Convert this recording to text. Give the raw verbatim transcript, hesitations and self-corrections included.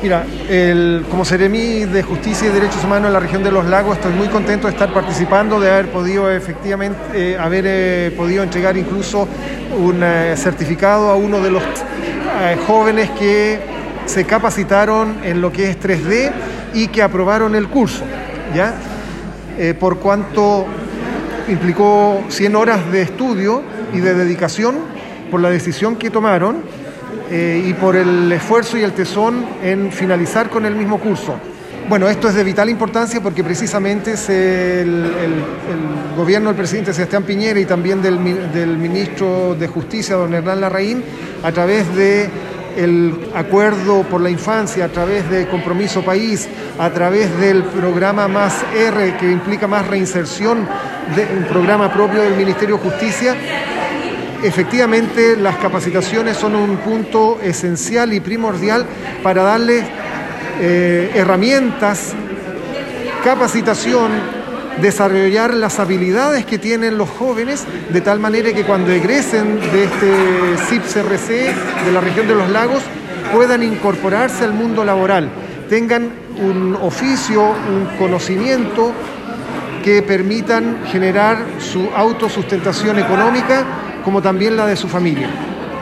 Mira, el, como Seremi de Justicia y Derechos Humanos en la región de Los Lagos, estoy muy contento de estar participando, de haber podido efectivamente, eh, haber eh, podido entregar incluso un eh, certificado a uno de los eh, jóvenes que se capacitaron en lo que es tres D y que aprobaron el curso, ¿ya? Eh, por cuanto implicó cien horas de estudio y de dedicación por la decisión que tomaron. Eh, y por el esfuerzo y el tesón en finalizar con el mismo curso. Bueno, esto es de vital importancia porque precisamente se, el, el, el gobierno del presidente Sebastián Piñera y también del, del ministro de Justicia, don Hernán Larraín, a través de el acuerdo por la infancia, a través de Compromiso País, a través del programa Más R, que implica más reinserción, de, un programa propio del Ministerio de Justicia. Efectivamente, las capacitaciones son un punto esencial y primordial para darles eh, herramientas, capacitación, desarrollar las habilidades que tienen los jóvenes, de tal manera que cuando egresen de este C I P S R C de la región de Los Lagos puedan incorporarse al mundo laboral, tengan un oficio, un conocimiento que permitan generar su autosustentación económica, como también la de su familia.